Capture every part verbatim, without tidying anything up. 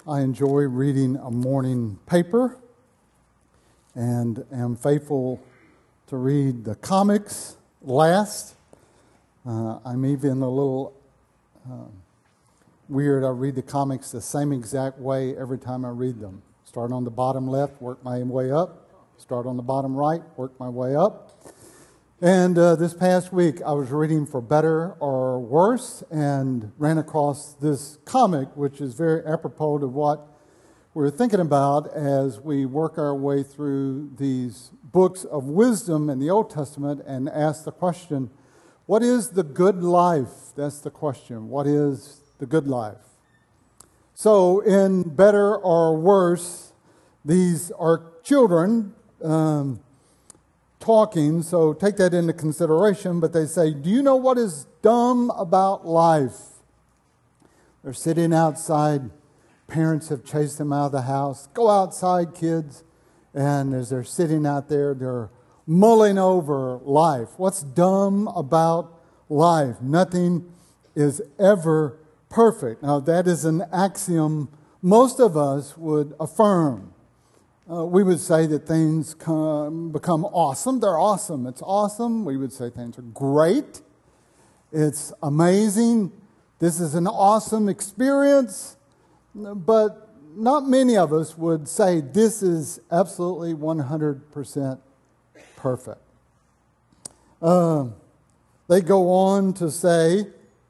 I enjoy reading a morning paper and am faithful to read the comics last. Uh, I'm even a little uh, weird. I read the comics the same exact way every time I read them. Start on the bottom left, work my way up. Start on the bottom right, work my way up. And uh, this past week, I was reading For Better or Worse and ran across this comic, which is very apropos to what we're thinking about as we work our way through these books of wisdom in the Old Testament and ask the question, what is the good life? That's the question. What is the good life? So in Better or Worse, these are children um, talking, so take that into consideration, but they say, do you know what is dumb about life? They're sitting outside. Parents have chased them out of the house. Go outside, kids. And as they're sitting out there, they're mulling over life. What's dumb about life? Nothing is ever perfect. Now, that is an axiom most of us would affirm. Uh, we would say that things come, become awesome. They're awesome. It's awesome. We would say things are great. It's amazing. This is an awesome experience. But not many of us would say this is absolutely one hundred percent perfect. Uh, they go on to say,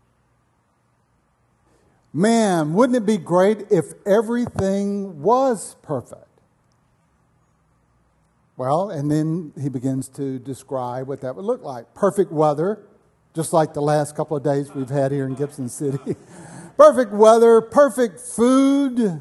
man, wouldn't it be great if everything was perfect? Well, and then he begins to describe what that would look like. Perfect weather, just like the last couple of days we've had here in Gibson City. Perfect weather, perfect food,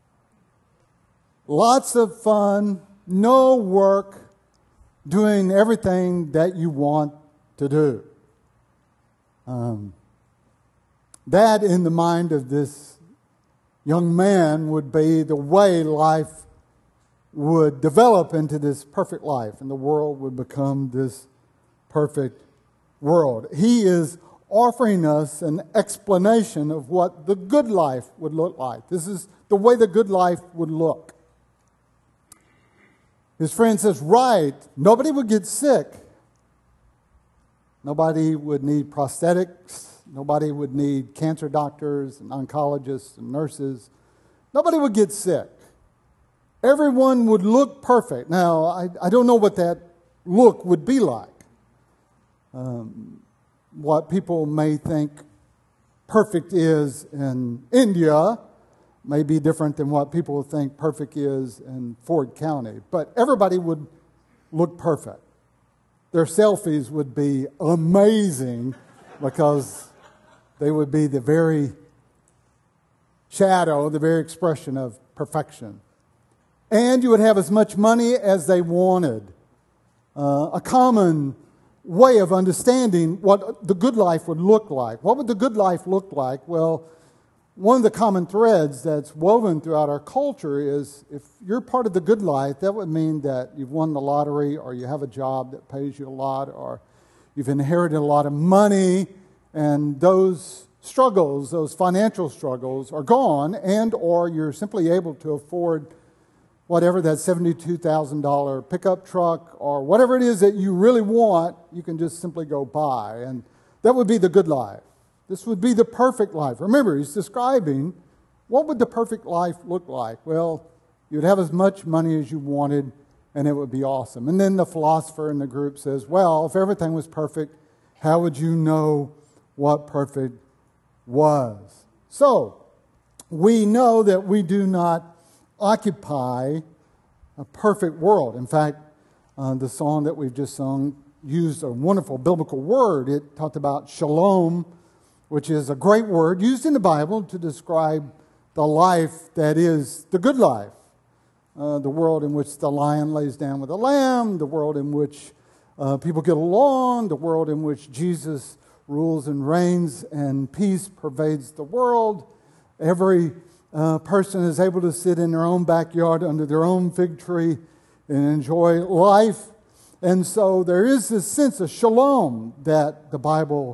lots of fun, no work, doing everything that you want to do. Um, that, in the mind of this young man, would be the way life would develop into this perfect life, and the world would become this perfect world. He is offering us an explanation of what the good life would look like. This is the way the good life would look. His friend says, right, nobody would get sick. Nobody would need prosthetics. Nobody would need cancer doctors and oncologists and nurses. Nobody would get sick. Everyone would look perfect. Now, I, I don't know what that look would be like. Um, what people may think perfect is in India may be different than what people think perfect is in Ford County. But everybody would look perfect. Their selfies would be amazing because they would be the very shadow, the very expression of perfection. And you would have as much money as they wanted. Uh, a common way of understanding what the good life would look like. What would the good life look like? Well, one of the common threads that's woven throughout our culture is if you're part of the good life, that would mean that you've won the lottery or you have a job that pays you a lot or you've inherited a lot of money, and those struggles, those financial struggles are gone, and or you're simply able to afford whatever that seventy-two thousand dollars pickup truck or whatever it is that you really want, you can just simply go buy. And that would be the good life. This would be the perfect life. Remember, he's describing what would the perfect life look like? Well, you'd have as much money as you wanted, and it would be awesome. And then the philosopher in the group says, well, if everything was perfect, how would you know what perfect was? So, we know that we do not occupy a perfect world. In fact, uh, the song that we've just sung used a wonderful biblical word. It talked about shalom, which is a great word used in the Bible to describe the life that is the good life. Uh, the world in which the lion lays down with the lamb, the world in which uh, people get along, the world in which Jesus rules and reigns and peace pervades the world. Every Uh, person is able to sit in their own backyard under their own fig tree and enjoy life. And so there is this sense of shalom that the Bible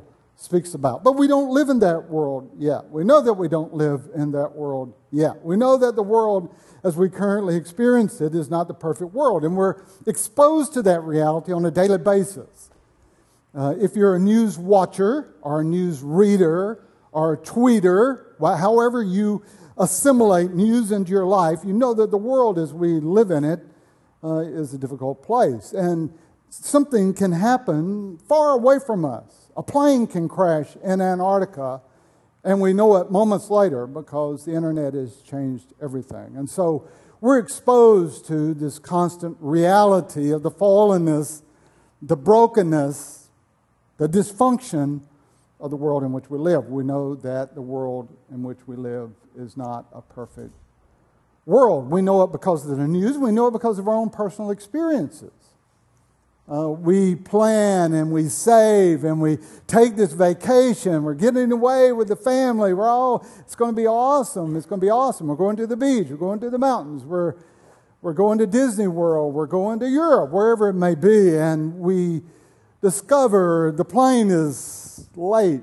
speaks about. But we don't live in that world yet. We know that we don't live in that world yet. We know that the world as we currently experience it is not the perfect world, and we're exposed to that reality on a daily basis. Uh, if you're a news watcher or a news reader or a tweeter, however you assimilate news into your life, you know that the world as we live in it uh, is a difficult place. And something can happen far away from us. A plane can crash in Antarctica, and we know it moments later because the internet has changed everything. And so we're exposed to this constant reality of the fallenness, the brokenness, the dysfunction of the world in which we live. We know that the world in which we live is not a perfect world. We know it because of the news. We know it because of our own personal experiences. Uh, we plan and we save and we take this vacation. We're getting away with the family. We're all, it's going to be awesome. It's going to be awesome. We're going to the beach. We're going to the mountains. We're, we're going to Disney World. We're going to Europe, wherever it may be. And we discover the plane is late.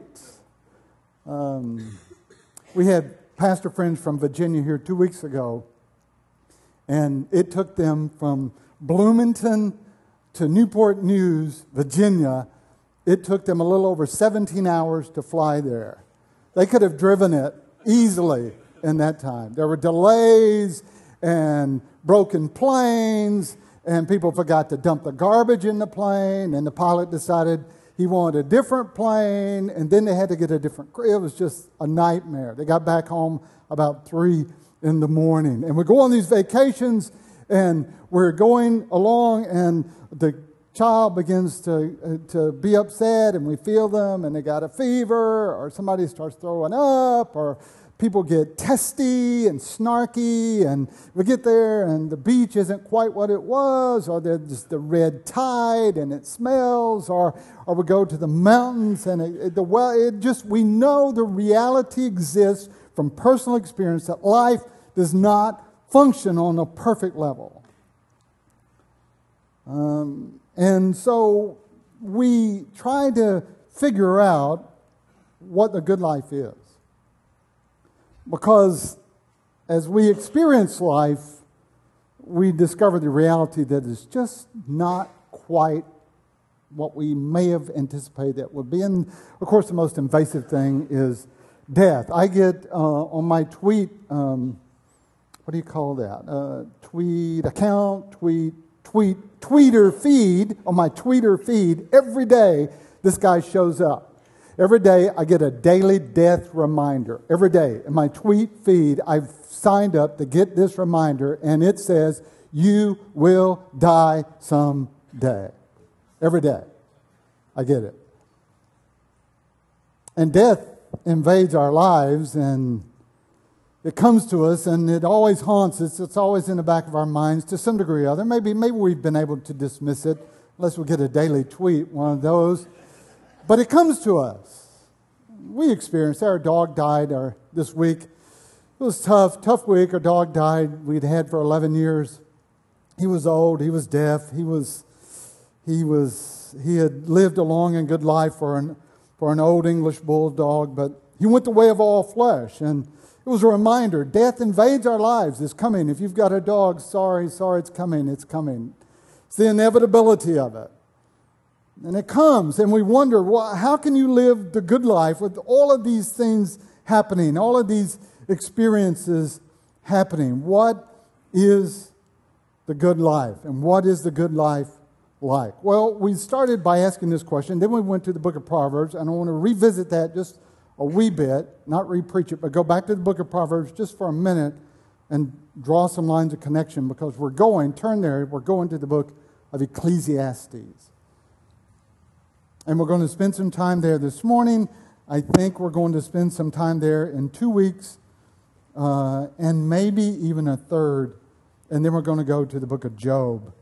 Um, we had pastor friends from Virginia here two weeks ago. And it took them from Bloomington to Newport News, Virginia. It took them a little over seventeen hours to fly there. They could have driven it easily in that time. There were delays and broken planes, and people forgot to dump the garbage in the plane, and the pilot decided he wanted a different plane, and then they had to get a different crew. It was just a nightmare. They got back home about three in the morning. And we go on these vacations, and we're going along, and the child begins to uh, to be upset, and we feel them, and they got a fever, or somebody starts throwing up, or people get testy and snarky, and we get there, and the beach isn't quite what it was, or there's the red tide, and it smells, or or we go to the mountains, and it, it, the well, it just we know the reality exists from personal experience that life does not function on a perfect level. Um, and so we try to figure out what the good life is. Because as we experience life, we discover the reality that is just not quite what we may have anticipated it would be. And of course, the most invasive thing is death. I get uh, on my tweet, um, what do you call that? Uh, tweet account, tweet, tweet, tweeter feed, on my tweeter feed, every day this guy shows up. Every day I get a daily death reminder. Every day in my tweet feed, I've signed up to get this reminder, and it says, you will die someday. Every day I get it. And death invades our lives, and it comes to us, and it always haunts us. It's always in the back of our minds to some degree or other. Maybe, maybe we've been able to dismiss it, unless we get a daily tweet, one of those. But it comes to us. We experienced, our dog died our, this week. It was tough, tough week. Our dog died. We'd had for eleven years. He was old. He was deaf. He was, he was, he had lived a long and good life for an, for an old English bulldog, but he went the way of all flesh. And it was a reminder, death invades our lives. It's coming. If you've got a dog, sorry, sorry, it's coming. It's coming. It's the inevitability of it. And it comes, and we wonder, well, how can you live the good life with all of these things happening, all of these experiences happening? What is the good life, and what is the good life like? Well, we started by asking this question, then we went to the book of Proverbs, and I want to revisit that just a wee bit, not re-preach it, but go back to the book of Proverbs just for a minute and draw some lines of connection, because we're going, turn there, we're going to the book of Ecclesiastes. And we're going to spend some time there this morning. I think we're going to spend some time there in two weeks, uh, and maybe even a third. And then we're going to go to the book of Job.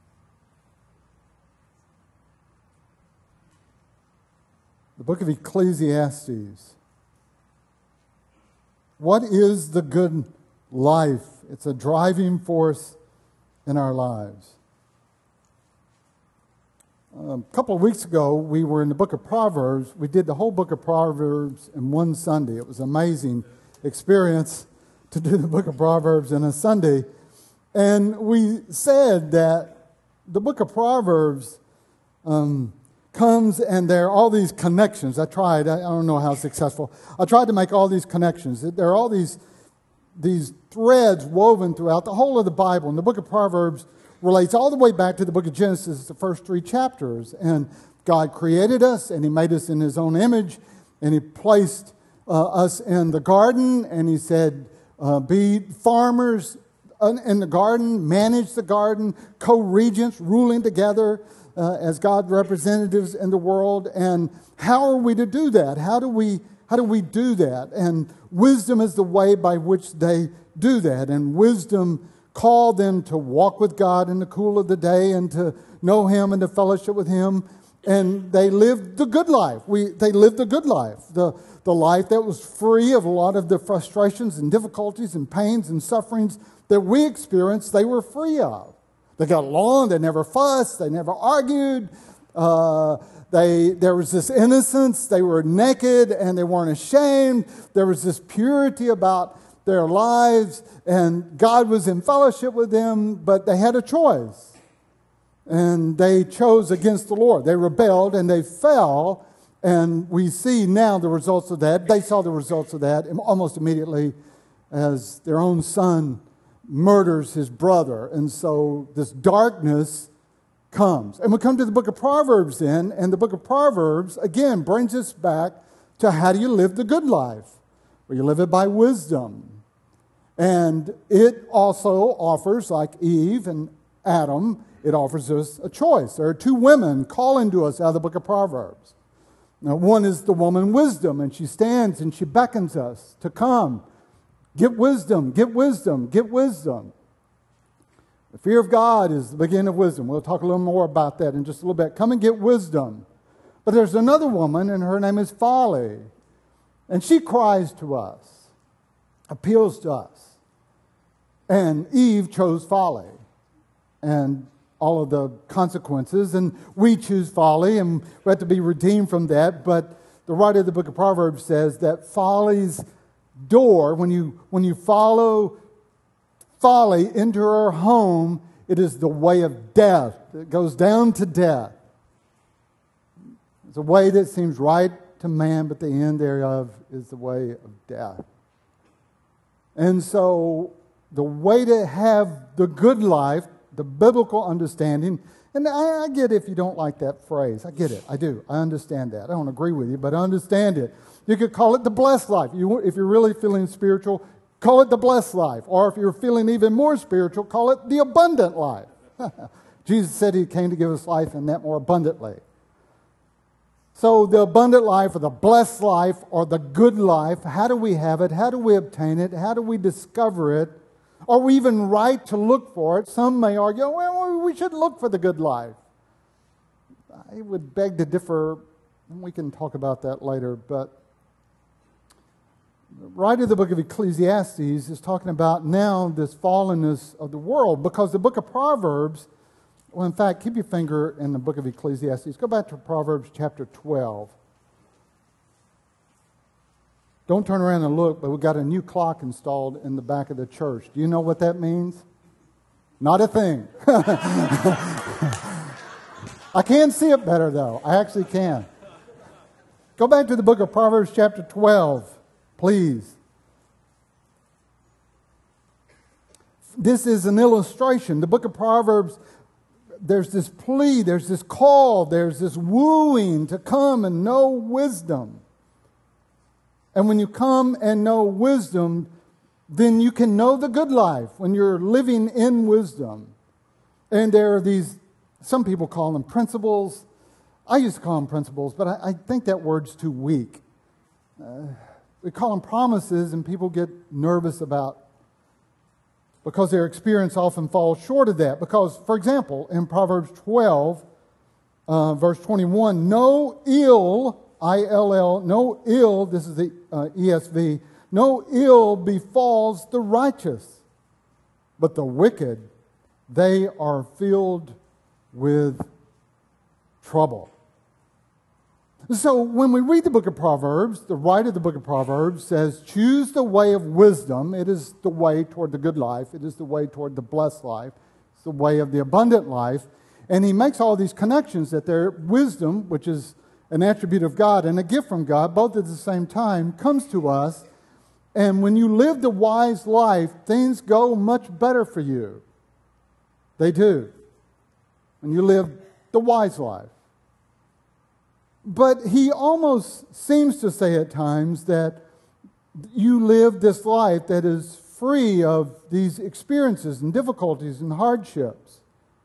The book of Ecclesiastes. What is the good life? It's a driving force in our lives. A couple of weeks ago, we were in the book of Proverbs. We did the whole book of Proverbs in one Sunday. It was an amazing experience to do the book of Proverbs in a Sunday. And we said that the book of Proverbs um, comes and there are all these connections. I tried. I don't know how successful. I tried to make all these connections. There are all these, these threads woven throughout the whole of the Bible. And the book of Proverbs relates all the way back to the book of Genesis, the first three chapters. And God created us, and He made us in His own image, and He placed uh, us in the garden, and He said, uh, be farmers in the garden, manage the garden, co-regents, ruling together uh, as God's representatives in the world. And how are we to do that? How do we, how do we do that? And wisdom is the way by which they do that. And wisdom called them to walk with God in the cool of the day and to know Him and to fellowship with Him. And they lived the good life. We, they lived the good life, the, the life that was free of a lot of the frustrations and difficulties and pains and sufferings that we experienced. They were free of. They got along. They never fussed. They never argued. Uh, they there was this innocence. They were naked and they weren't ashamed. There was this purity about their lives, and God was in fellowship with them, but they had a choice. And they chose against the Lord. They rebelled and they fell, and we see now the results of that. They saw the results of that almost immediately as their own son murders his brother. And so this darkness comes. And we come to the book of Proverbs then, and the book of Proverbs, again, brings us back to how do you live the good life? Well, you live it by wisdom. And it also offers, like Eve and Adam, it offers us a choice. There are two women calling to us out of the book of Proverbs. Now, one is the woman wisdom, and she stands and she beckons us to come. Get wisdom, get wisdom, get wisdom. The fear of God is the beginning of wisdom. We'll talk a little more about that in just a little bit. Come and get wisdom. But there's another woman, and her name is Folly. And she cries to us, appeals to us. And Eve chose folly and all of the consequences. And we choose folly, and we have to be redeemed from that. But the writer of the book of Proverbs says that folly's door, when you, when you follow folly into her home, it is the way of death. It goes down to death. It's a way that seems right to man, but the end thereof is the way of death. And so the way to have the good life, the biblical understanding, and I, I get if you don't like that phrase. I get it. I do. I understand that. I don't agree with you, but I understand it. You could call it the blessed life. You, if you're really feeling spiritual, call it the blessed life. Or if you're feeling even more spiritual, call it the abundant life. Jesus said He came to give us life and that more abundantly. So the abundant life or the blessed life or the good life, how do we have it? How do we obtain it? How do we discover it? Are we even right to look for it? Some may argue, well, we should look for the good life. I would beg to differ, and we can talk about that later, but the writer of the book of Ecclesiastes is talking about now this fallenness of the world, because the book of Proverbs, well, in fact, keep your finger in the book of Ecclesiastes. Go back to Proverbs chapter twelve. Don't turn around and look, but we've got a new clock installed in the back of the church. Do you know what that means? Not a thing. I can see it better, though. I actually can. Go back to the book of Proverbs chapter twelve, please. This is an illustration. The book of Proverbs, there's this plea, there's this call, there's this wooing to come and know wisdom. And when you come and know wisdom, then you can know the good life when you're living in wisdom. And there are these, some people call them principles. I used to call them principles, but I, I think that word's too weak. Uh, we call them promises, and people get nervous about because their experience often falls short of that. Because, for example, in Proverbs twelve, uh, verse twenty-one, no ill, I L L, no ill, this is the uh, E S V, no ill befalls the righteous, but the wicked, they are filled with trouble. So when we read the book of Proverbs, the writer of the book of Proverbs says, choose the way of wisdom. It is the way toward the good life. It is the way toward the blessed life. It's the way of the abundant life. And he makes all these connections that their wisdom, which is an attribute of God and a gift from God, both at the same time, comes to us. And when you live the wise life, things go much better for you. They do. When you live the wise life. But he almost seems to say at times that you live this life that is free of these experiences and difficulties and hardships.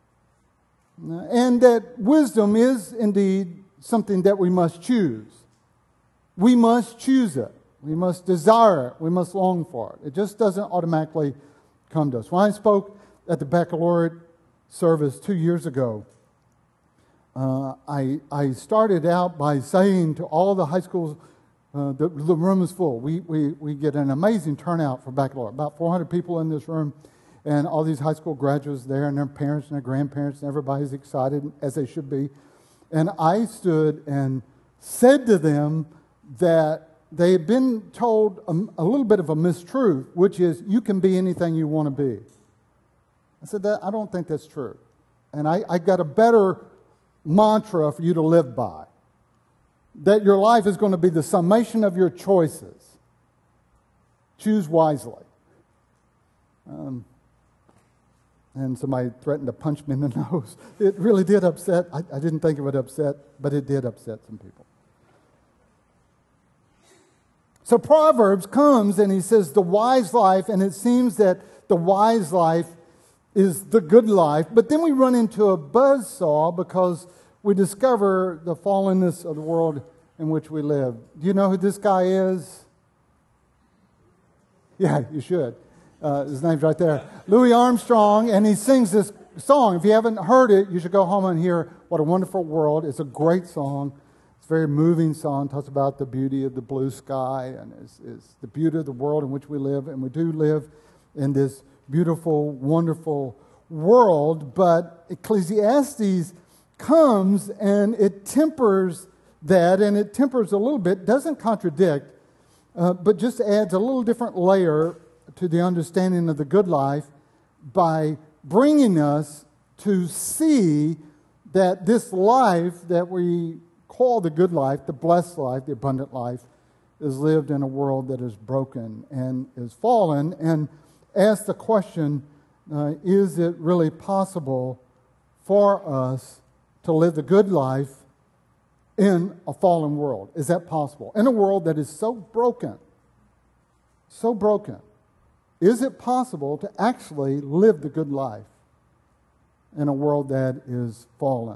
And that wisdom is indeed something that we must choose. We must choose it. We must desire it. We must long for it. It just doesn't automatically come to us. When I spoke at the baccalaureate service two years ago, uh, I, I started out by saying to all the high schools, uh, the, the room is full. We, we, we get an amazing turnout for baccalaureate. About four hundred people in this room, and all these high school graduates there, and their parents and their grandparents, and everybody's excited, as they should be. And I stood and said to them that they had been told a, a little bit of a mistruth, which is, you can be anything you want to be. I said, that I don't think that's true. And I, I got a better mantra for you to live by. That your life is going to be the summation of your choices. Choose wisely. Um, and somebody threatened to punch me in the nose. It really did upset. I, I didn't think it would upset, but it did upset some people. So Proverbs comes and he says the wise life, and it seems that the wise life is the good life. But then we run into a buzzsaw because we discover the fallenness of the world in which we live. Do you know who this guy is? Yeah, you should. Uh, his name's right there. Louis Armstrong, and he sings this song. If you haven't heard it, you should go home and hear What a Wonderful World. It's a great song. It's a very moving song. It talks about the beauty of the blue sky, and it's, it's the beauty of the world in which we live. And we do live in this beautiful, wonderful world. But Ecclesiastes comes and it tempers that, and it tempers a little bit, doesn't contradict, uh, but just adds a little different layer to the understanding of the good life by bringing us to see that this life that we call the good life, the blessed life, the abundant life, is lived in a world that is broken and is fallen, and ask the question, uh, is it really possible for us to live the good life in a fallen world? Is that possible? In a world that is so broken, so broken, is it possible to actually live the good life in a world that is fallen?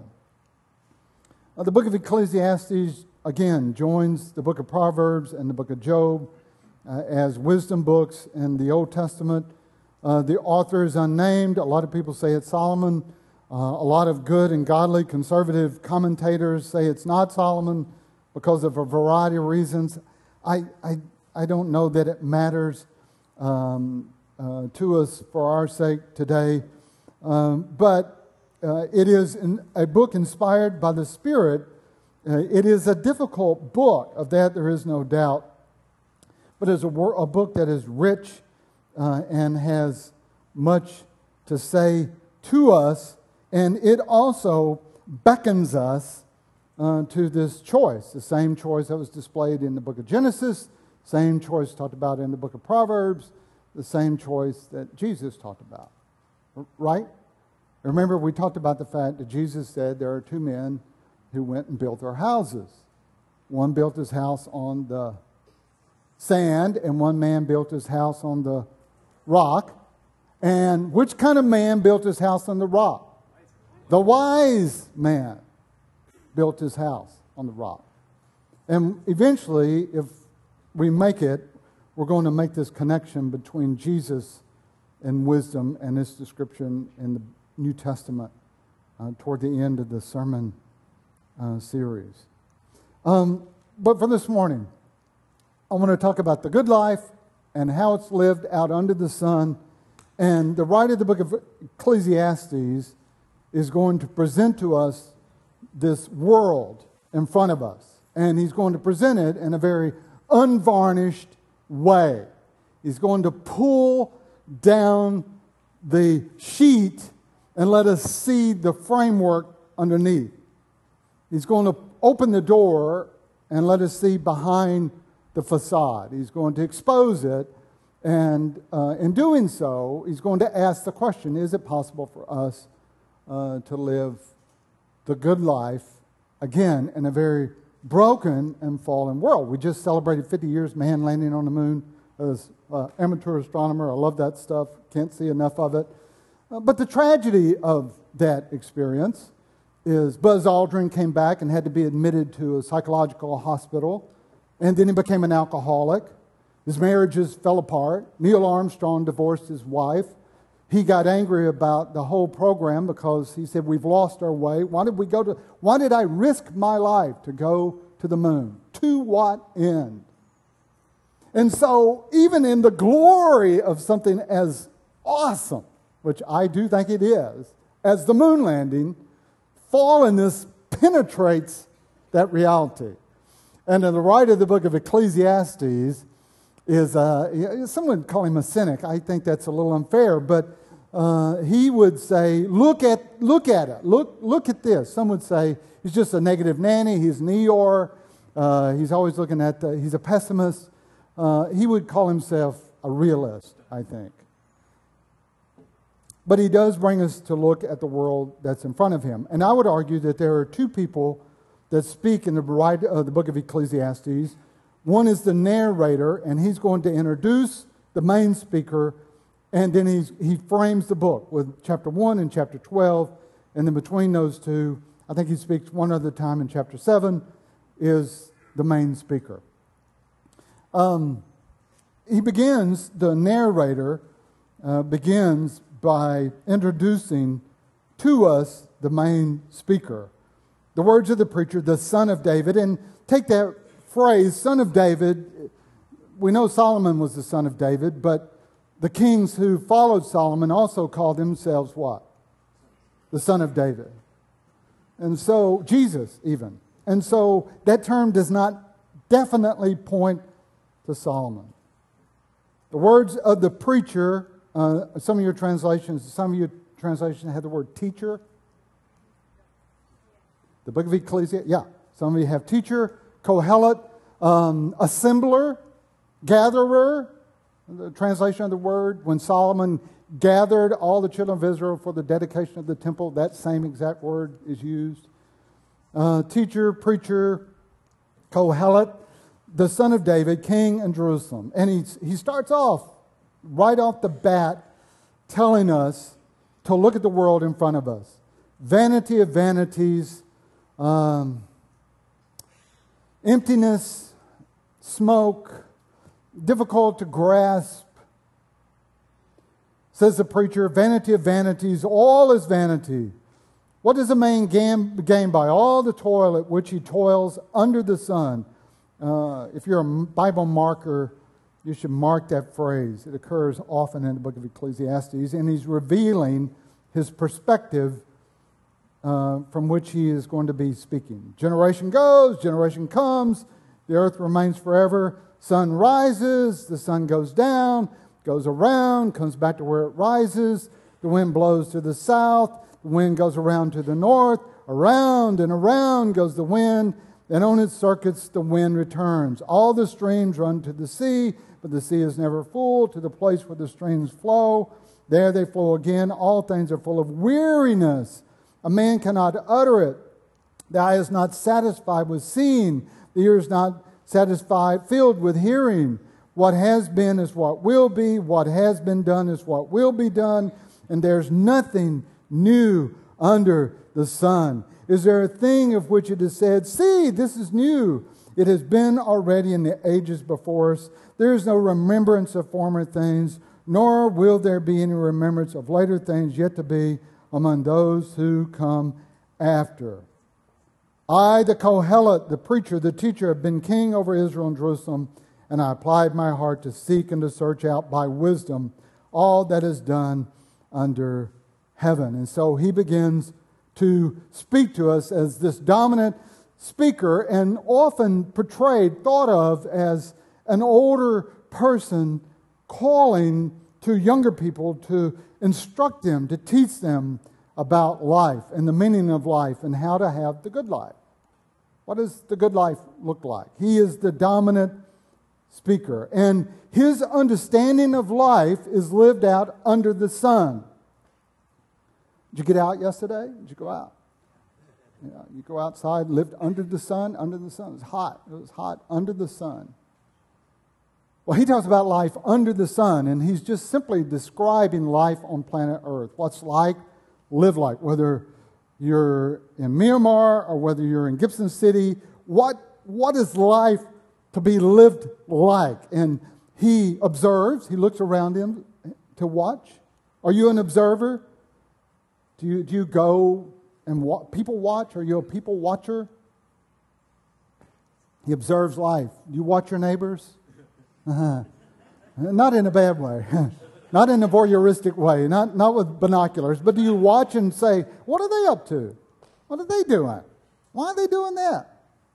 Uh, the book of Ecclesiastes, again, joins the book of Proverbs and the book of Job uh, as wisdom books in the Old Testament. Uh, the author is unnamed. A lot of people say it's Solomon. Uh, a lot of good and godly conservative commentators say it's not Solomon because of a variety of reasons. I, I, I don't know that it matters um, uh, to us for our sake today. Um, but uh, it is in, a book inspired by the Spirit. Uh, it is a difficult book, of that there is no doubt. But it's a, wor- a book that is rich uh, and has much to say to us. And it also beckons us uh, to this choice, the same choice that was displayed in the book of Genesis, same choice talked about in the book of Proverbs, the same choice that Jesus talked about. Right? Remember, we talked about the fact that Jesus said there are two men who went and built their houses. One built his house on the sand, and one man built his house on the rock. And which kind of man built his house on the rock? The wise man built his house on the rock. And eventually, if we make it, we're going to make this connection between Jesus and wisdom and this description in the New Testament uh, toward the end of the sermon uh, series. Um, but for this morning, I want to talk about the good life and how it's lived out under the sun. And the writer of the book of Ecclesiastes is going to present to us this world in front of us. And he's going to present it in a very unvarnished way. He's going to pull down the sheet and let us see the framework underneath. He's going to open the door and let us see behind the facade. He's going to expose it, and uh, in doing so, he's going to ask the question, is it possible for us uh, to live the good life, again, in a very broken and fallen world? We just celebrated fifty years, man landing on the moon. As an amateur astronomer, I love that stuff, can't see enough of it. Uh, but the tragedy of that experience is Buzz Aldrin came back and had to be admitted to a psychological hospital, and then he became an alcoholic. His marriages fell apart. Neil Armstrong divorced his wife. He got angry about the whole program because he said, we've lost our way. Why did we go to, why did I risk my life to go to the moon? To what end? And so, even in the glory of something as awesome, which I do think it is, as the moon landing, fallenness penetrates that reality. And in the writer of the book of Ecclesiastes is, uh, someone would call him a cynic. I think that's a little unfair, but uh, he would say, look at look at it. Look, look at this. Some would say, he's just a negative nanny. He's an Eeyore. Uh, he's always looking at, the, he's a pessimist. Uh, he would call himself a realist, I think. But he does bring us to look at the world that's in front of him. And I would argue that there are two people that speak in the, uh, the book of Ecclesiastes. One is the narrator, and he's going to introduce the main speaker, and then he's, he frames the book with chapter one and chapter twelve. And then between those two, I think he speaks one other time in chapter seven, is the main speaker. Um, he begins, the narrator uh, begins by introducing to us the main speaker. The words of the preacher, the son of David. And take that phrase, son of David. We know Solomon was the son of David, but the kings who followed Solomon also called themselves what? The son of David. And so, Jesus even. And so, that term does not definitely point to Solomon. The words of the preacher, uh, some of your translations, some of your translations have the word teacher. The book of Ecclesiastes, yeah. Some of you have teacher, Kohelet, um, assembler, gatherer. The translation of the word, when Solomon gathered all the children of Israel for the dedication of the temple, that same exact word is used. Uh, teacher, preacher, Kohelet, the son of David, king in Jerusalem. And he, he starts off, right off the bat, telling us to look at the world in front of us. Vanity of vanities, um, emptiness, smoke, difficult to grasp. Says the preacher, vanity of vanities, all is vanity. What does a man gain, gain by all the toil at which he toils under the sun? Uh, if you're a Bible marker, you should mark that phrase. It occurs often in the book of Ecclesiastes, and he's revealing his perspective uh, from which he is going to be speaking. Generation goes, generation comes, the earth remains forever. Sun rises, the sun goes down, goes around, comes back to where it rises. The wind blows to the south, the wind goes around to the north, around and around goes the wind, and on its circuits the wind returns. All the streams run to the sea, but the sea is never full. To the place where the streams flow, there they flow again. All things are full of weariness. A man cannot utter it. The eye is not satisfied with seeing. The ear is not satisfied, filled with hearing. What has been is what will be. What has been done is what will be done. And there's nothing new under the sun. Is there a thing of which it is said, see, this is new? It has been already in the ages before us. There is no remembrance of former things, nor will there be any remembrance of later things yet to be among those who come after. I, the Kohelet, the preacher, the teacher, have been king over Israel and Jerusalem, and I applied my heart to seek and to search out by wisdom all that is done under heaven. And so he begins to speak to us as this dominant speaker, and often portrayed, thought of as an older person calling to younger people to instruct them, to teach them about life and the meaning of life and how to have the good life. What does the good life look like? He is the dominant speaker, and his understanding of life is lived out under the sun. Did you get out yesterday? Did you go out? Yeah, you go outside, lived under the sun, under the sun. It was hot. It was hot under the sun. Well, he talks about life under the sun, and he's just simply describing life on planet Earth. What's like, live like, whether you're in Myanmar or whether you're in Gibson City, what what is life to be lived like? And he observes, he looks around him to watch. Are you an observer? Do you, do you go and wa- people watch? Are you a people watcher? He observes life. Do you watch your neighbors? Uh-huh. Not in a bad way. Not in a voyeuristic way. Not, not with binoculars. But do you watch and say, what are they up to? What are they doing? Why are they doing that?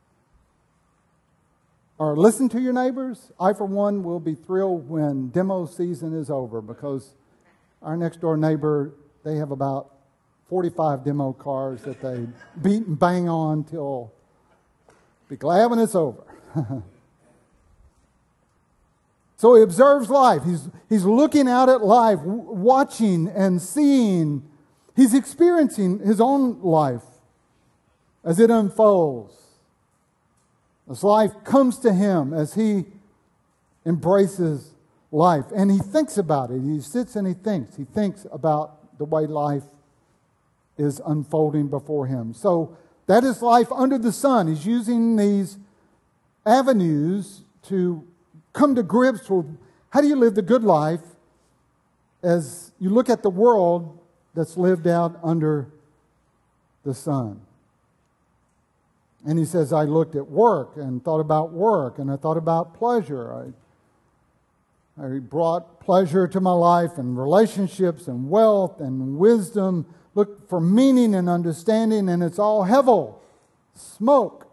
Or listen to your neighbors. I, for one, will be thrilled when demo season is over, because our next door neighbor, they have about forty-five demo cars that they beat and bang on till be glad when it's over. So he observes life. He's, he's looking out at life, w- watching and seeing. He's experiencing his own life as it unfolds. As life comes to him, as he embraces life. And he thinks about it. He sits and he thinks. He thinks about the way life is unfolding before him. So that is life under the sun. He's using these avenues to come to grips with how do you live the good life as you look at the world that's lived out under the sun. And he says, I looked at work and thought about work, and I thought about pleasure. I, I brought pleasure to my life and relationships and wealth and wisdom. Look for meaning and understanding, and it's all hevel, smoke.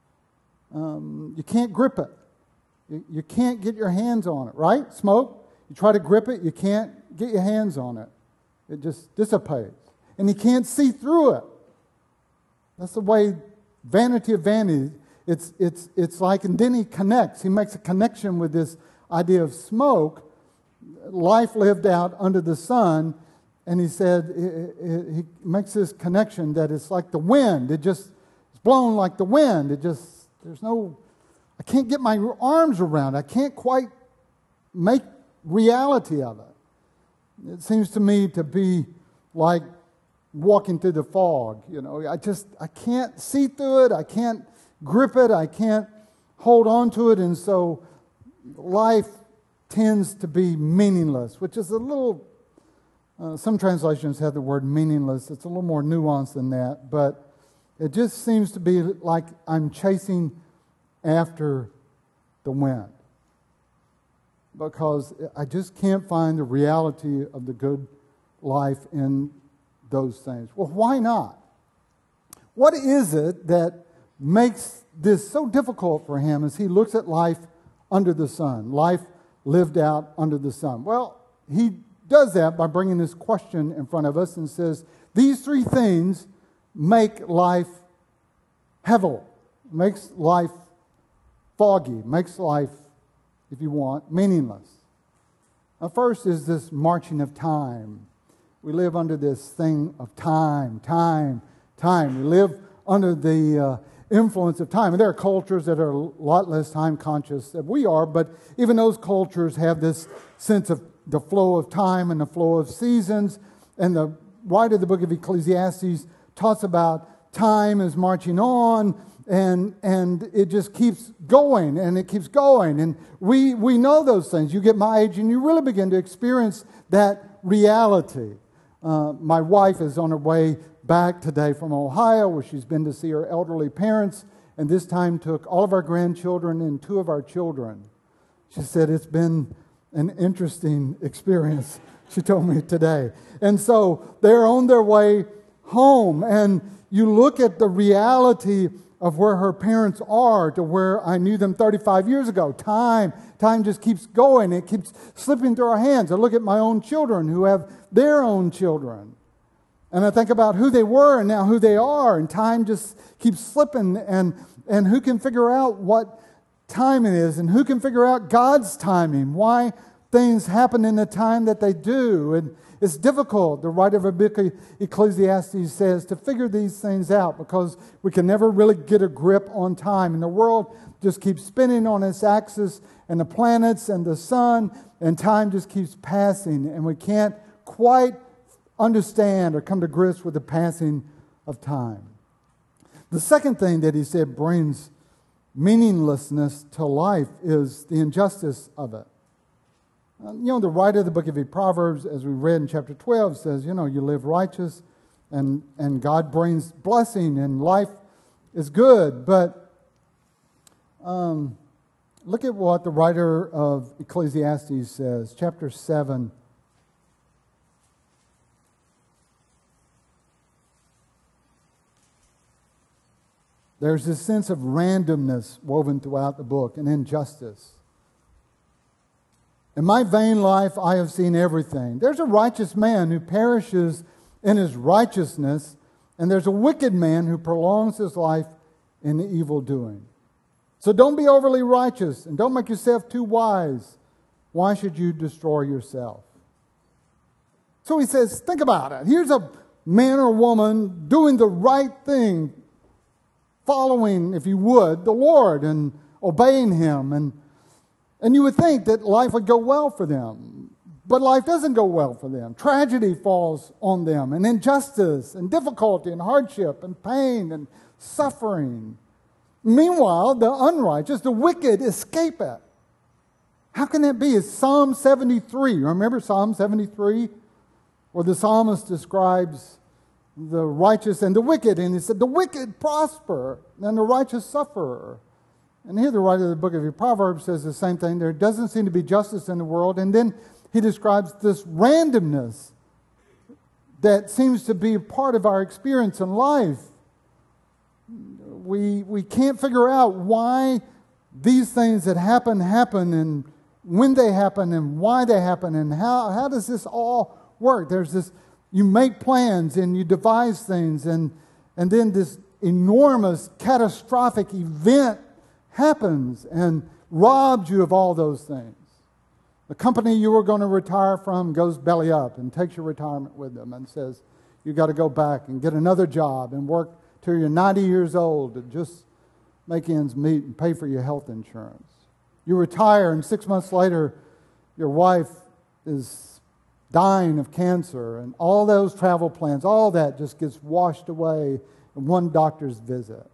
Um, you can't grip it. You, you can't get your hands on it, right? Smoke, you try to grip it, you can't get your hands on it. It just dissipates. And you can't see through it. That's the way vanity of vanity, it's, it's, it's like, and then he connects. He makes a connection with this idea of smoke, life lived out under the sun. And he said, it, it, he makes this connection that it's like the wind. It just, it's blown like the wind. It just, there's no, I can't get my arms around it. I can't quite make reality of it. It seems to me to be like walking through the fog. You know, I just, I can't see through it. I can't grip it. I can't hold on to it. And so life tends to be meaningless, which is a little... Uh, some translations have the word meaningless. It's a little more nuanced than that, but it just seems to be like I'm chasing after the wind, because I just can't find the reality of the good life in those things. Well, why not? What is it that makes this so difficult for him as he looks at life under the sun, life lived out under the sun? Well, he does that by bringing this question in front of us and says, these three things make life hevel, makes life foggy, makes life, if you want, meaningless. Now, first is this marching of time. We live under this thing of time, time, time. We live under the uh, influence of time. And there are cultures that are a lot less time conscious than we are, but even those cultures have this sense of the flow of time and the flow of seasons. And the writer of the book of Ecclesiastes talks about time is marching on, and and it just keeps going, and it keeps going. And we, we know those things. You get my age, and you really begin to experience that reality. Uh, my wife is on her way back today from Ohio, where she's been to see her elderly parents, and this time took all of our grandchildren and two of our children. She said it's been an interesting experience, she told me today. And so they're on their way home, and you look at the reality of where her parents are to where I knew them thirty-five years ago. Time, time just keeps going. It keeps slipping through our hands. I look at my own children who have their own children. And I think about who they were and now who they are. And time just keeps slipping. And, and who can figure out what time it is? And who can figure out God's timing? Why things happen in the time that they do? And it's difficult. The writer of the book of Ecclesiastes says to figure these things out because we can never really get a grip on time. And the world just keeps spinning on its axis, and the planets and the sun, and time just keeps passing. And we can't quite understand or come to grips with the passing of time. The second thing that he said brings meaninglessness to life is the injustice of it. You know, the writer of the book of Proverbs, as we read in chapter twelve, says, you know, you live righteous and, and God brings blessing and life is good. But um, look at what the writer of Ecclesiastes says, chapter seven. There's this sense of randomness woven throughout the book and injustice. In my vain life, I have seen everything. There's a righteous man who perishes in his righteousness, and there's a wicked man who prolongs his life in the evil doing. So don't be overly righteous, and don't make yourself too wise. Why should you destroy yourself? So he says, think about it. Here's a man or woman doing the right thing, following, if you would, the Lord and obeying Him, and And you would think that life would go well for them. But life doesn't go well for them. Tragedy falls on them, and injustice, and difficulty, and hardship, and pain, and suffering. Meanwhile, the unrighteous, the wicked, escape it. How can that be? It's Psalm seventy-three. Remember Psalm seventy-three? Where the psalmist describes the righteous and the wicked. And he said, the wicked prosper, and the righteous suffer. And here the writer of the book of Proverbs says the same thing. There doesn't seem to be justice in the world. And then he describes this randomness that seems to be a part of our experience in life. We, we can't figure out why these things that happen, happen, and when they happen, and why they happen, and how, how does this all work? There's this, you make plans and you devise things, and, and then this enormous catastrophic event happens and robs you of all those things. The company you were going to retire from goes belly up and takes your retirement with them and says, you've got to go back and get another job and work till you're ninety years old to just make ends meet and pay for your health insurance. You retire, and six months later, your wife is dying of cancer, and all those travel plans, all that just gets washed away in one doctor's visit.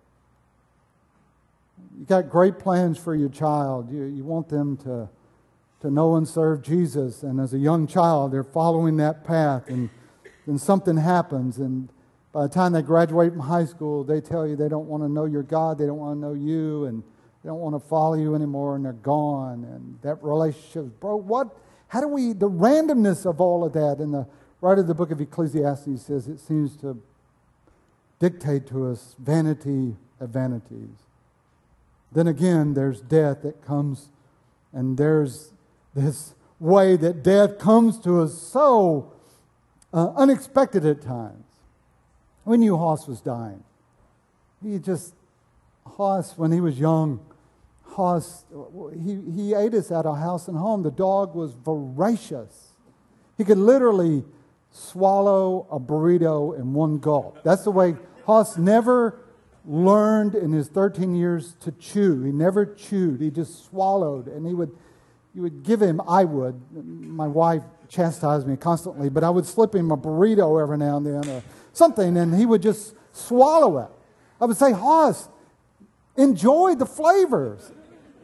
You got great plans for your child. You, you want them to, to know and serve Jesus. And as a young child, they're following that path. And then something happens. And by the time they graduate from high school, they tell you they don't want to know your God. They don't want to know you. And they don't want to follow you anymore. And they're gone. And that relationship, bro, what? How do we, the randomness of all of that. And the writer of the book of Ecclesiastes says it seems to dictate to us vanity of vanities. Then again, there's death that comes, and there's this way that death comes to us so uh, unexpected at times. We knew Hoss was dying. He just, Hoss, when he was young, Hoss, he, he ate us at our house and home. The dog was voracious. He could literally swallow a burrito in one gulp. That's the way Hoss never learned in his thirteen years to chew. He never chewed. He just swallowed. And he would, you would give him, I would, my wife chastised me constantly, but I would slip him a burrito every now and then or something, and he would just swallow it. I would say, Hoss, enjoy the flavors.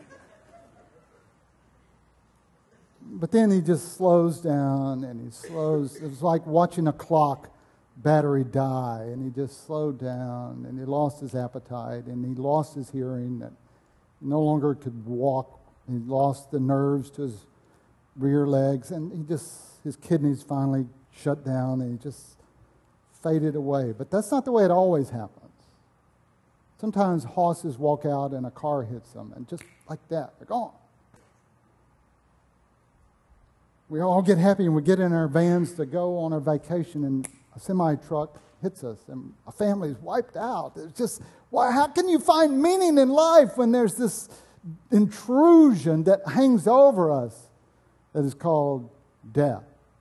But then he just slows down, and he slows. It was like watching a clock battery die, and he just slowed down, and he lost his appetite, and he lost his hearing, and he no longer could walk. He lost the nerves to his rear legs, and he just, his kidneys finally shut down, and he just faded away. But that's not the way it always happens. Sometimes horses walk out and a car hits them, and just like that, they're gone. We all get happy and we get in our vans to go on our vacation, and a semi-truck hits us, and a family is wiped out. It's just, why? How can you find meaning in life when there's this intrusion that hangs over us that is called death?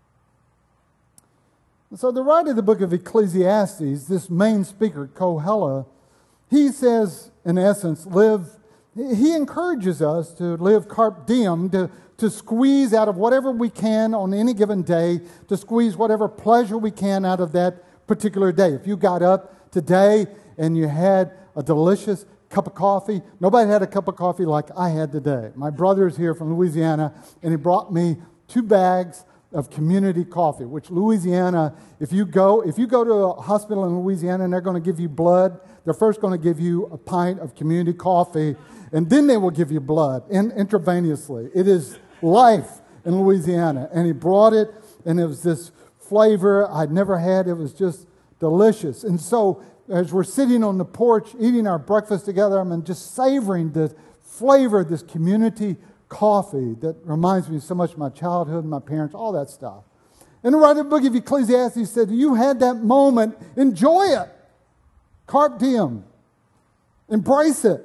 And so the writer of the book of Ecclesiastes, this main speaker, Kohelet, he says, in essence, live, he encourages us to live carpe diem, to, to squeeze out of whatever we can on any given day, to squeeze whatever pleasure we can out of that particular day. If you got up today and you had a delicious cup of coffee, nobody had a cup of coffee like I had today. My brother is here from Louisiana, and he brought me two bags of community coffee, which Louisiana, if you go, if you go to a hospital in Louisiana and they're going to give you blood, they're first going to give you a pint of community coffee, and then they will give you blood in, intravenously. It is life in Louisiana. And he brought it, and it was this flavor I'd never had. It was just delicious. And so as we're sitting on the porch eating our breakfast together, I'm just savoring the flavor of this community coffee that reminds me so much of my childhood, my parents, all that stuff. And the writer of the book of Ecclesiastes said, you had that moment, enjoy it. Carpe diem. Embrace it.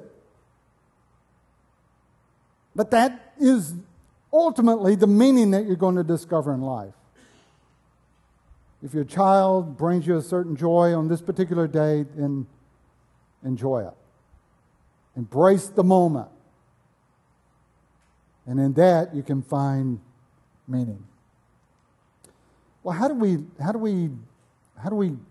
But that is ultimately the meaning that you're going to discover in life. If your child brings you a certain joy on this particular day, then enjoy it. Embrace the moment. And in that you can find meaning. Well, how do we how do we how do we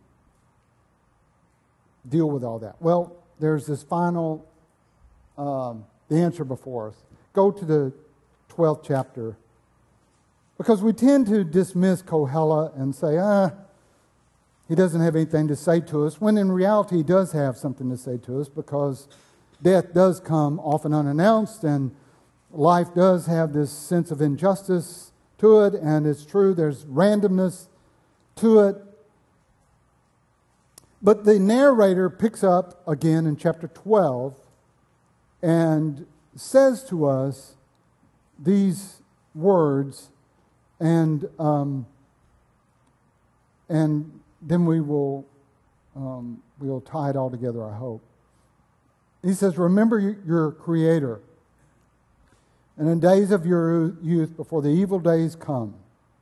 deal with all that? Well, there's this final um, the answer before us. Go to the twelfth chapter. Because we tend to dismiss Kohelet and say, ah, he doesn't have anything to say to us, when in reality he does have something to say to us, because death does come often unannounced, and life does have this sense of injustice to it, and it's true, there's randomness to it. But the narrator picks up again in chapter twelve and says to us these words, and um, and then we will um, we will tie it all together, I hope. He says, remember your Creator, and in days of your youth, before the evil days come,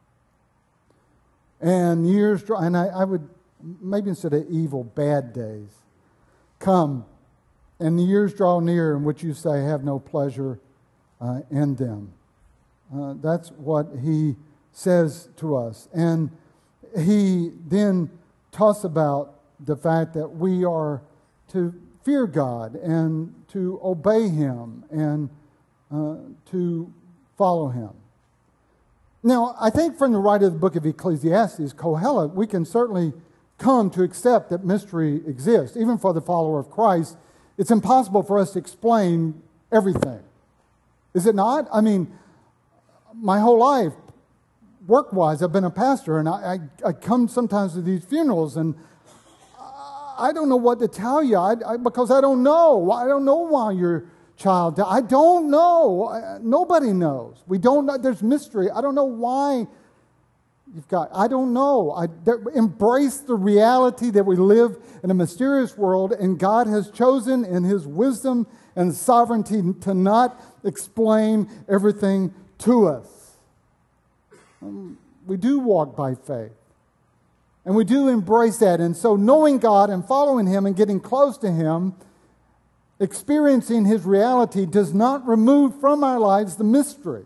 and years, and I, I would, maybe instead of evil, bad days, come, and the years draw near in which you say, I have no pleasure uh, in them. Uh, that's what he says to us. And he then talks about the fact that we are to fear God and to obey Him and uh, to follow Him. Now, I think from the writer of the book of Ecclesiastes, Kohelet, we can certainly come to accept that mystery exists. Even for the follower of Christ, it's impossible for us to explain everything. Is it not? I mean, my whole life, work-wise, I've been a pastor, and I, I, I come sometimes to these funerals, and I don't know what to tell you I, I, because I don't know. I don't know why your child died. I don't know. I, nobody knows. We don't know. There's mystery. I don't know why you've got. I don't know. I there, embrace the reality that we live in a mysterious world, and God has chosen in His wisdom and sovereignty to not explain everything to us. Um, we do walk by faith. And we do embrace that. And so knowing God and following Him and getting close to Him, experiencing His reality, does not remove from our lives the mystery.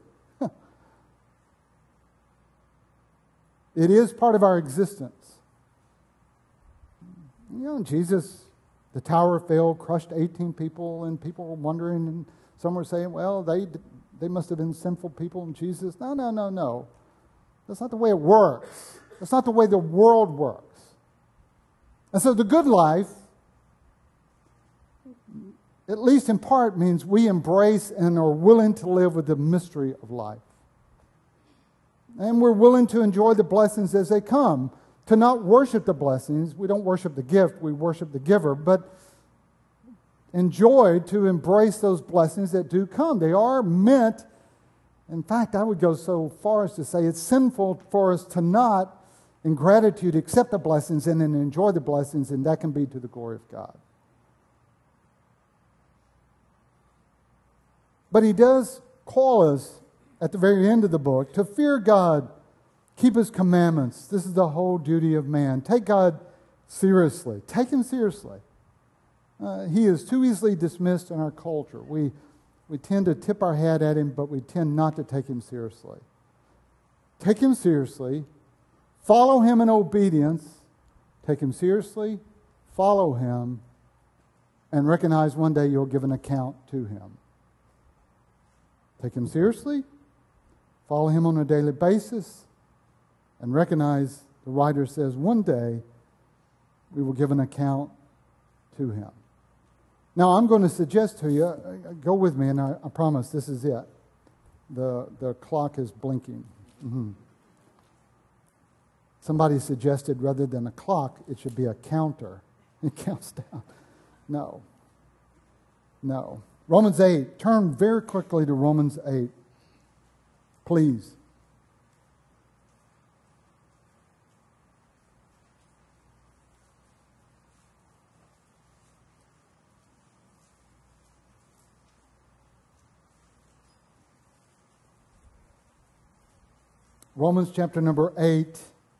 It is part of our existence. You know, Jesus, the tower fell, crushed eighteen people, and people were wondering, and some were saying, well, they they must have been sinful people, and Jesus, no, no, no, no. That's not the way it works. That's not the way the world works. And so the good life, at least in part, means we embrace and are willing to live with the mystery of life. And we're willing to enjoy the blessings as they come. to not worship the blessings. We don't worship the gift, we worship the giver, but enjoy to embrace those blessings that do come. They are meant, in fact, I would go so far as to say it's sinful for us to not, in gratitude, accept the blessings and then enjoy the blessings, and that can be to the glory of God. But he does call us at the very end of the book to fear God, keep his commandments. This is the whole duty of man. Take God seriously. Take him seriously. Uh, he is too easily dismissed in our culture. We, we tend to tip our hat at him, but we tend not to take him seriously. Take him seriously. Follow him in obedience. Take him seriously. Follow him. And recognize one day you'll give an account to him. Take him seriously. Follow him on a daily basis. And recognize, the writer says, one day we will give an account to him. Now, I'm going to suggest to you, uh, go with me, and I, I promise this is it. The, the clock is blinking. Mm-hmm. Somebody suggested rather than a clock, it should be a counter. It counts down. No. No. Romans eight. Turn very quickly to Romans eight. Please. Romans chapter number eight.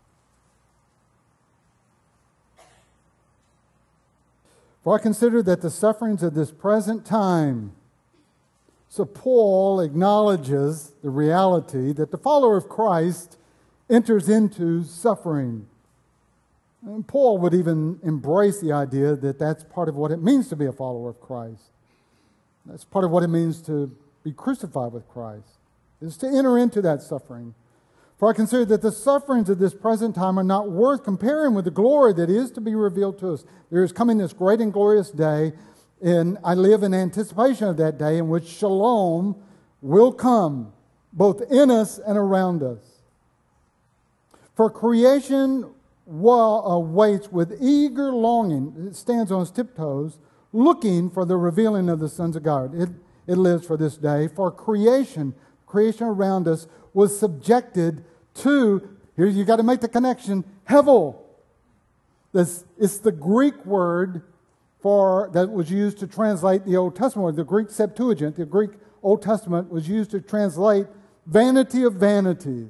For I consider that the sufferings of this present time. So Paul acknowledges the reality that the follower of Christ enters into suffering. And Paul would even embrace the idea that that's part of what it means to be a follower of Christ. That's part of what it means to be crucified with Christ, is to enter into that suffering. For I consider that the sufferings of this present time are not worth comparing with the glory that is to be revealed to us. There is coming this great and glorious day, and I live in anticipation of that day in which shalom will come, both in us and around us. For creation waits with eager longing. It stands on its tiptoes, looking for the revealing of the sons of God. It, it lives for this day. For creation, creation around us was subjected to, here you got to make the connection, hevel. This, it's the Greek word for that was used to translate the Old Testament. The Greek Septuagint, the Greek Old Testament, was used to translate vanity of vanities.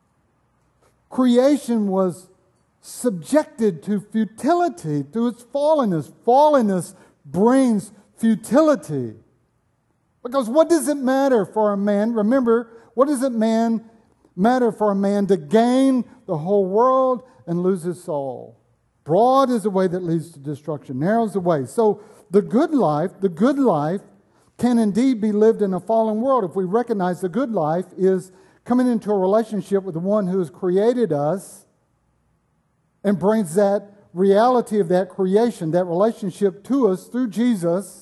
Creation was subjected to futility through its fallenness. Fallenness brings futility. Because what does it matter for a man? Remember, what does it man matter for a man to gain the whole world and lose his soul? Broad is the way that leads to destruction. Narrow is the way. So the good life, the good life can indeed be lived in a fallen world if we recognize the good life is coming into a relationship with the one who has created us and brings that reality of that creation, that relationship to us through Jesus,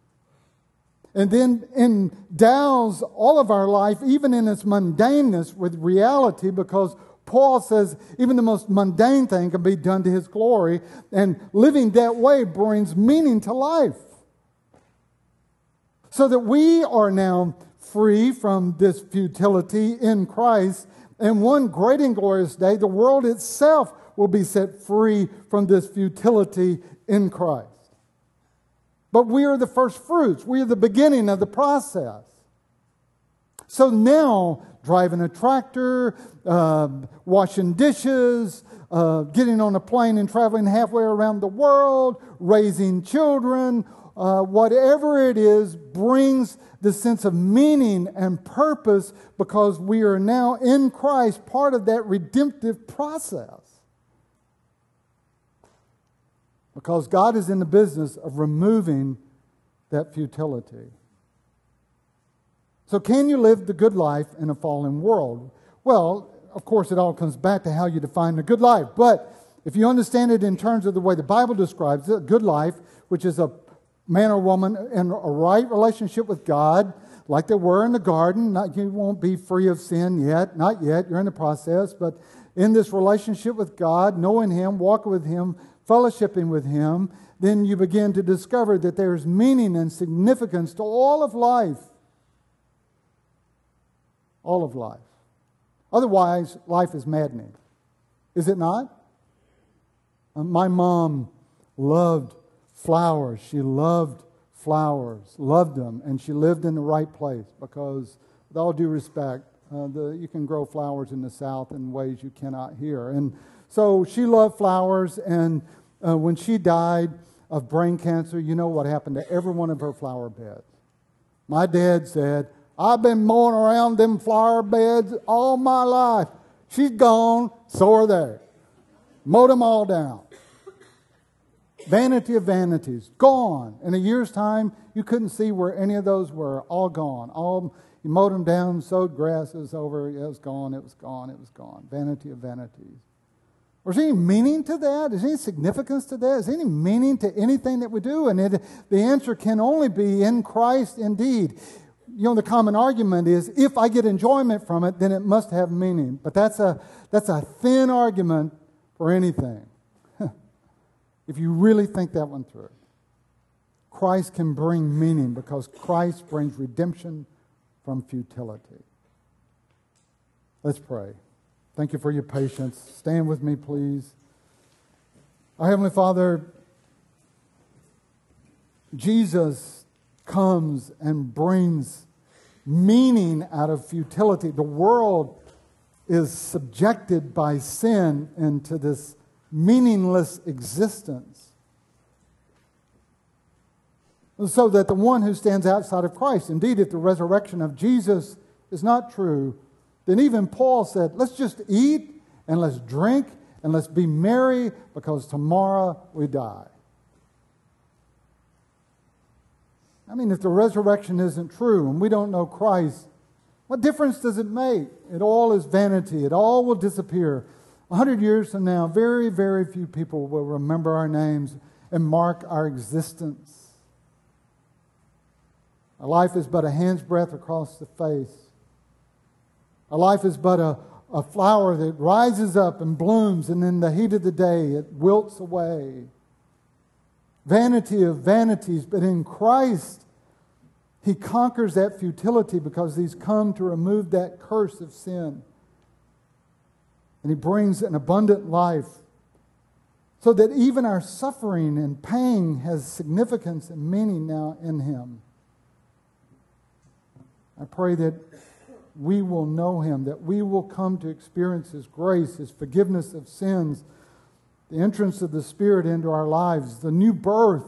and then endows all of our life, even in its mundaneness, with reality, because Paul says even the most mundane thing can be done to his glory, and living that way brings meaning to life. So that we are now free from this futility in Christ, and one great and glorious day, the world itself will be set free from this futility in Christ. But we are the first fruits. We are the beginning of the process. So now, driving a tractor, uh, washing dishes, uh, getting on a plane and traveling halfway around the world, raising children, uh, whatever it is, brings the sense of meaning and purpose because we are now in Christ, part of that redemptive process. Because God is in the business of removing that futility. So can you live the good life in a fallen world? Well, of course, it all comes back to how you define the good life. But if you understand it in terms of the way the Bible describes it, good life, which is a man or woman in a right relationship with God, like they were in the garden. Not, you won't be free of sin yet. Not yet. You're in the process. But in this relationship with God, knowing Him, walking with Him, fellowshipping with Him, then you begin to discover that there's meaning and significance to all of life. All of life. Otherwise, life is maddening. Is it not? Uh, my mom loved flowers. She loved flowers, loved them, and she lived in the right place because, with all due respect, uh, the, you can grow flowers in the South in ways you cannot here. And so she loved flowers, and uh, when she died of brain cancer, you know what happened to every one of her flower beds. My dad said, I've been mowing around them flower beds all my life. She's gone, so are they. Mowed them all down. Vanity of vanities, gone. In a year's time, you couldn't see where any of those were. All gone. All you mowed them down, sowed grasses over. It was gone. It was gone. It was gone. Vanity of vanities. Is there any meaning to that? Is there any significance to that? Is there any meaning to anything that we do? And it, the answer can only be in Christ indeed. You know, the common argument is, if I get enjoyment from it, then it must have meaning. But that's a that's a thin argument for anything. If you really think that one through. Christ can bring meaning because Christ brings redemption from futility. Let's pray. Thank you for your patience. Stand with me, please. Our Heavenly Father, Jesus comes and brings meaning out of futility. The world is subjected by sin into this meaningless existence. So that the one who stands outside of Christ, indeed, if the resurrection of Jesus is not true, then even Paul said, let's just eat and let's drink and let's be merry because tomorrow we die. I mean, if the resurrection isn't true and we don't know Christ, what difference does it make? It all is vanity. It all will disappear. A hundred years from now, very, very few people will remember our names and mark our existence. Our life is but a hand's breadth across the face. Our life is but a, a flower that rises up and blooms, and in the heat of the day it wilts away. Vanity of vanities, but in Christ He conquers that futility because He's come to remove that curse of sin. And He brings an abundant life so that even our suffering and pain has significance and meaning now in Him. I pray that we will know Him, that we will come to experience His grace, His forgiveness of sins, the entrance of the Spirit into our lives, the new birth,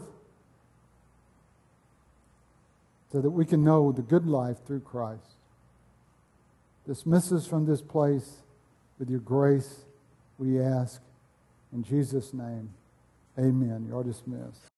so that we can know the good life through Christ. Dismiss us from this place with your grace, we ask. In Jesus' name, amen. You are dismissed.